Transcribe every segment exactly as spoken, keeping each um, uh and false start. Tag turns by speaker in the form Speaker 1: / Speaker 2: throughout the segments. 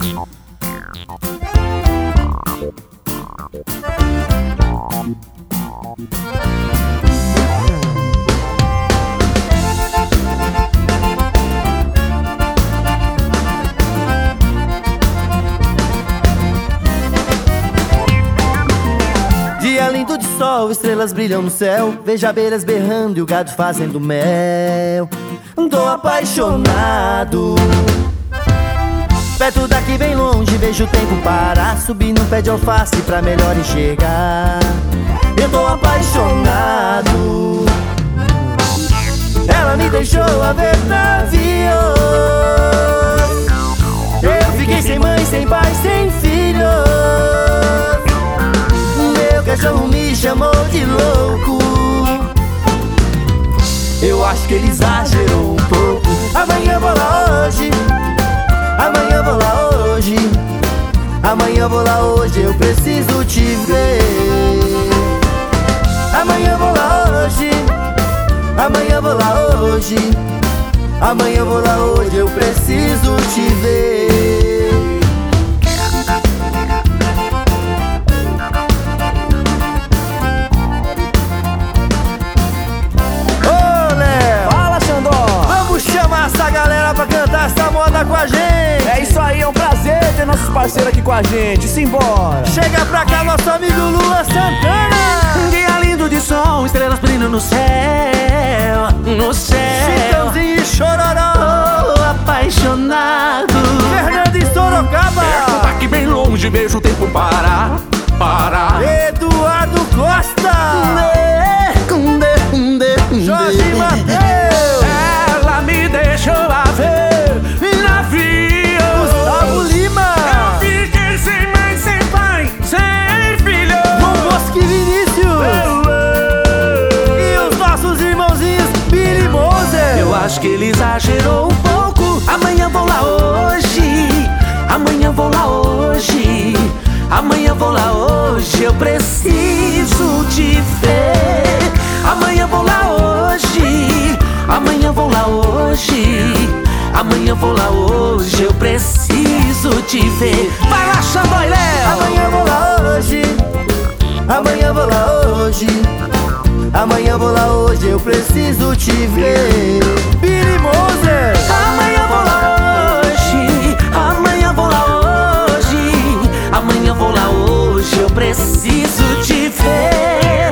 Speaker 1: Dia lindo de sol, estrelas brilham no céu. Vejo abelhas berrando e o gado fazendo mel. Tô apaixonado. Perto daqui bem longe vejo o tempo parar. Subi num pé de alface pra melhor enxergar. Eu tô apaixonado. Ela me deixou a ver navios. Eu fiquei sem mãe, sem pai, sem filhos. Meu cachorro me chamou de louco. Eu acho que ele exagerou um pouco. Amanhã vou lá hoje. Amanhã vou lá hoje. Amanhã vou lá hoje, eu preciso te ver. Amanhã vou lá hoje. Amanhã vou lá hoje. Amanhã vou lá hoje, eu preciso te ver. Ô Léo,
Speaker 2: fala, Xandó.
Speaker 1: Vamos chamar essa galera pra cantar essa moda com a gente.
Speaker 2: É isso aí, é um prazer ter nossos parceiros aqui com a gente. Simbora.
Speaker 1: Chega pra cá nosso amigo Luan Santana.
Speaker 3: Dia lindo de sol, estrelas brilhando no céu. No céu.
Speaker 1: Chitãozinho e Chororó.
Speaker 3: Tô apaixonado.
Speaker 1: Fernando e Sorocaba.
Speaker 3: Perto daqui bem longe, vejo o tempo parar. Parar.
Speaker 1: Eduardo Costa. Jorge Mateus.
Speaker 3: Ela me deixou a ver navio.
Speaker 1: Gustavo Lima.
Speaker 3: Eu fiquei sem mãe, sem pai, sem filho.
Speaker 1: João Bosco e Vinícius. E os nossos irmãozinhos Billy e Moser.
Speaker 3: Eu acho que ele exagerou um pouco. Amanhã vou lá hoje. Amanhã vou lá hoje. Amanhã vou lá hoje. Eu preciso te ver. Amanhã vou lá hoje. Amanhã vou lá hoje. Amanhã vou lá hoje. Eu preciso te ver. Vai lá, Xandó e Léo.
Speaker 1: Amanhã vou lá hoje. Amanhã vou lá hoje. Amanhã vou lá hoje. Eu preciso te ver. Billy Moser.
Speaker 3: Amanhã vou lá hoje. Amanhã vou lá hoje. Amanhã vou lá hoje. Eu preciso te ver.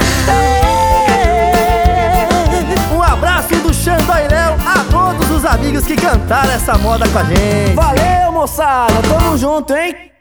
Speaker 1: Um abraço do Xandó e Léo a todos os amigos que cantaram essa moda com a gente.
Speaker 2: Valeu, moçada. Tamo junto, hein?